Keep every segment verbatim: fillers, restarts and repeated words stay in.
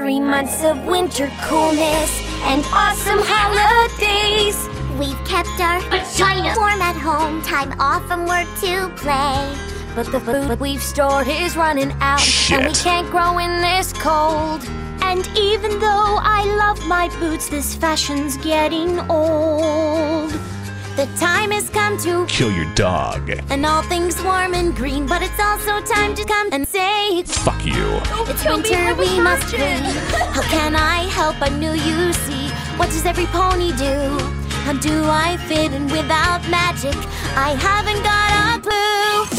Three months of winter coolness and awesome holidays. We've kept our vagina warm at home, time off from work to play. But the food we've stored is running out, Shit. and we can't grow in this cold. And even though I love my boots, this fashion's getting old. The time has come to Kill your dog. and all things warm and green, but it's also time to come and say Fuck you. it's winter, we must clean. How can I help? I'm new, you see. What does every pony do? How do I fit in without magic? I haven't got a clue.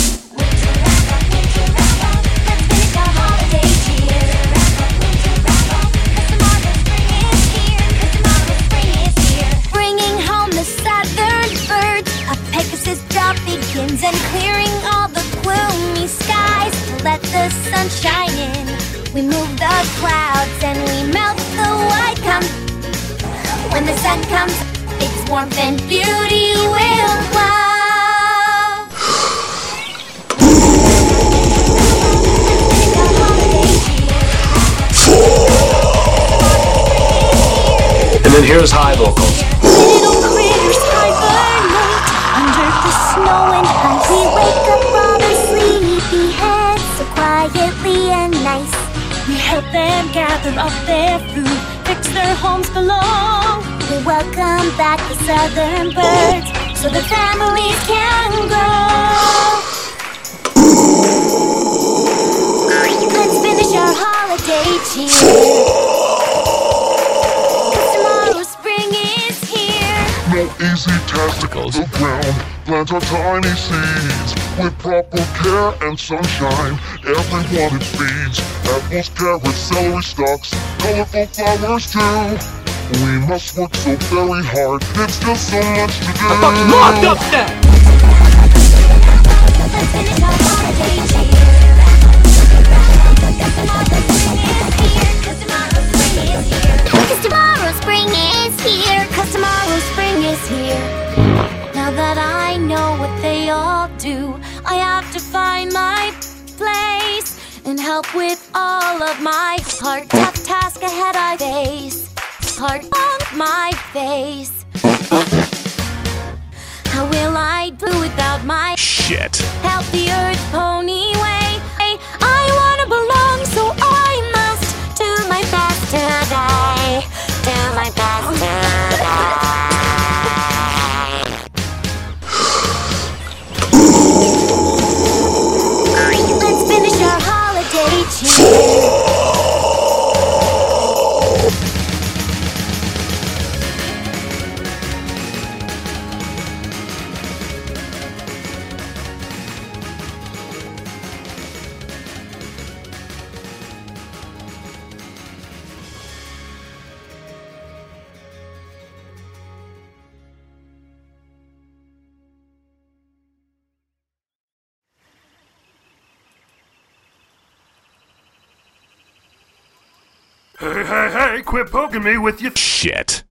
Bringing home the southern birds, a Pegasus drop begins, and clearing all the gloomy skies to let the sun shine in. We move the clouds and we melt the white come. When the sun comes, its warmth and beauty will glow. And then here's high vocals. Little critters hibernate under the snow and ice. We wake up all their sleepy heads so quietly and nice. We help them gather up their food, fix their homes below. We welcome back the southern birds so the families can grow. Let's finish our holiday cheer. No easy task to the ground. Plant our tiny seeds with proper care and sunshine. Everyone it feeds. Apples, carrots, celery stalks, colorful flowers too. We must work so very hard. It's just so much to do. I'm fucking locked up now! Let's finish our holiday cheer. Cause tomorrow spring is here. Cause tomorrow spring is here. Now that I know what they all do, I have to find my place and help with all of my part. Tough task ahead I face. Heart on my face. How will I do without my Shit. help the earth pony way? I wanna belong, so I must do my best today. Do my best today. Let's finish our holiday cheer. Hey, hey, hey, quit poking me with your Shit.